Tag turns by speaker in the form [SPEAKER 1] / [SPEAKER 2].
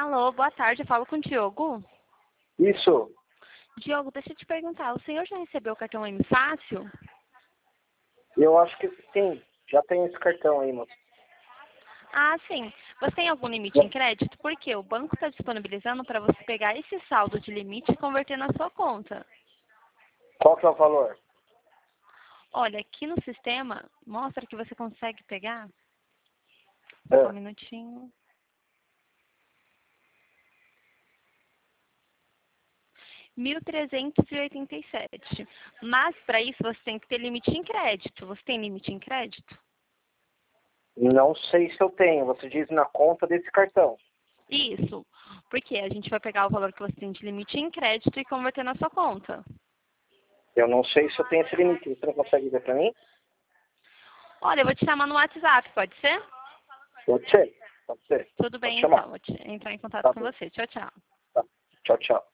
[SPEAKER 1] Alô, boa tarde, eu falo com o Diogo.
[SPEAKER 2] Isso,
[SPEAKER 1] Diogo, deixa eu te perguntar, o senhor já recebeu o cartão M Fácil?
[SPEAKER 2] eu acho que sim. Já tem esse cartão aí, moço.
[SPEAKER 1] Ah, sim. Você tem algum limite em crédito? Porque o banco está disponibilizando para você pegar esse saldo de limite e converter na sua conta.
[SPEAKER 2] Qual que é o valor?
[SPEAKER 1] Olha, aqui no sistema, mostra que você consegue pegar. Só um
[SPEAKER 2] É,
[SPEAKER 1] minutinho. R$ 1.387. Mas para isso você tem que ter limite em crédito. Você tem limite em crédito?
[SPEAKER 2] não sei se eu tenho. Você diz na conta desse cartão.
[SPEAKER 1] Isso. Porque a gente vai pegar o valor que você tem de limite em crédito e converter na sua conta.
[SPEAKER 2] Eu não sei se eu tenho esse limite. Você não consegue ver pra mim?
[SPEAKER 1] Olha, eu vou te chamar no WhatsApp, pode ser?
[SPEAKER 2] Pode ser. Pode ser.
[SPEAKER 1] Tudo
[SPEAKER 2] Pode
[SPEAKER 1] bem,
[SPEAKER 2] chamar.
[SPEAKER 1] então. Vou entrar em contato
[SPEAKER 2] Tá
[SPEAKER 1] com
[SPEAKER 2] bom.
[SPEAKER 1] você. Tchau, tchau.
[SPEAKER 2] Tá. Tchau, tchau.